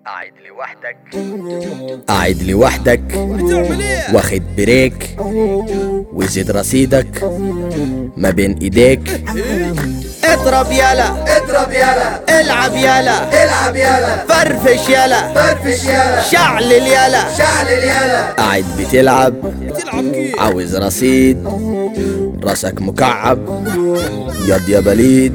قاعد لوحدك قاعد لوحدك واخد بريك وزيد رصيدك ما بين ايديك. اضرب يلا اضرب يلا، العب يلا العب يلا، فرفش يلا فرفش يلا، شعلل يلا. شعلل يلا. قاعد بتلعب عاوز رصيد راسك مكعب ياض يا بليد.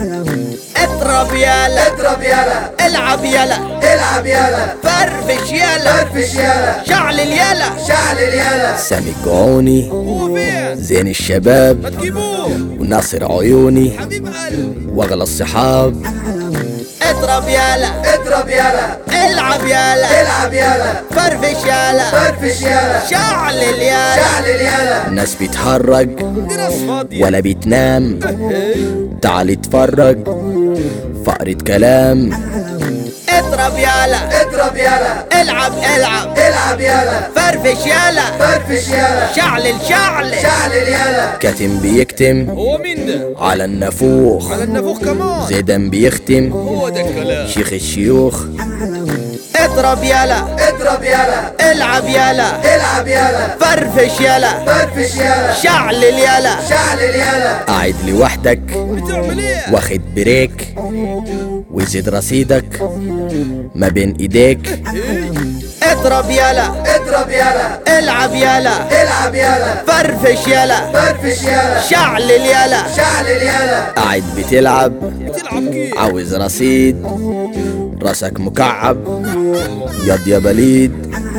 اضرب يلا اضرب يلا، العب يلا العب يلا، فرفش يلا فرفش يلا، شعلل يلا. شعلل يلا. سامي الجعوني زين الشباب وناصر عيوني واغلى الصحاب. اضرب يلا اضرب يلا، العب يلا العب يلا، فرفش يلا فرفش يلا، شعلل يلا. شعلل يلا. الناس بتهرج ولا بتنام، تعال اتفرج فقرة كلام. اضرب يلا اضرب يلا، العب العب يلا، فرفش يلا فرفش يلا، شعلل شعلل يلا. كاتم بيكتم هو مين ده؟ على النافوخ، على النافوخ كمان. زيدان بيختم هو ده الكلام. شيخ الشيوخ. اضرب يلا اضرب يلا، العب يلا العب يلا، فرفش يلا فرفش يلا، شعلل يلا. شعلل يلا. قاعد لوحدك بتعمل ايه؟ واخد بريك وزيد رصيدك ما بين ايديك. اضرب يلا اضرب يلا، العب يلا العب يلا، فرفش يلا فرفش يلا، شعلل يلا. شعلل يلا. قاعد بتلعب بتلعب كيف؟ عاوز رصيد راسك مكعب ياض يا بليد.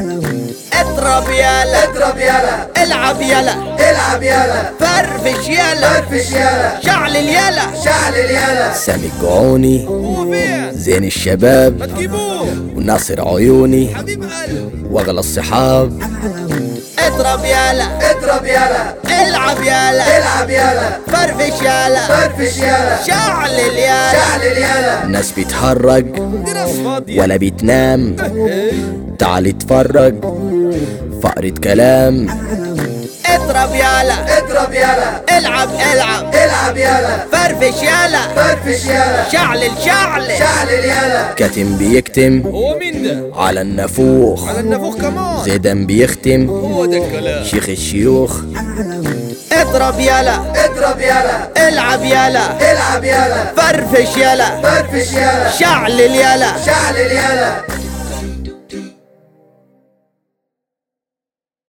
اضرب يلا اضرب يلا، العب يلا العب يلا، فرفش يلا فرفش يلا، شعلل يلا. شعلل يلا. سامي الجعوني هو فين؟ زين الشباب ما تجيبوه وناصر عيوني حبيب قلب. واغلى الصحاب. اضرب يلا اضرب يلا، العب يلا العب يلا، فرفش يلا فرفش يلا، شعلل يلا. شعلل يلا. الناس بتهرج دي ناس فاضية. ولا بتنام، تعال اتفرج فقرة كلام. اضرب يلا اضرب يلا، العب العب يلا، فرفش يلا فرفش يلا، شعلل شعلل يلا. كاتم بيكتم هو مين ده؟ على النافوخ، على النافوخ كمان. زيدان بيختم هو ده الكلام. شيخ الشيوخ. اضرب يلا اضرب يلا، العب يلا العب يلا، فرفش يلا فرفش يلا، شعلل يلا. شعلل يلا.